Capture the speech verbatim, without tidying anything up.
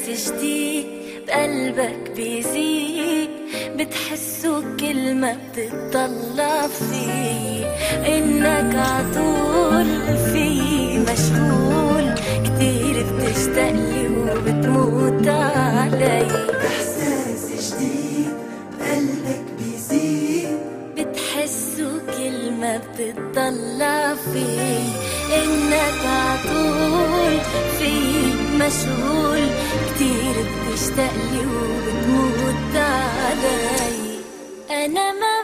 جديد بقلبك بيزيد، بتحسه كل ما بتطلع فيه، إنك عطول فيه مشغول، كتير بتشتاقلي وبتموت علي. إحساس جديد بقلبك بيزيد، بتحسه كل ما بتطلع فيه، إنك عطول فيه مشغول، كتير بتشتاقلي وبتموت علي. أنا ما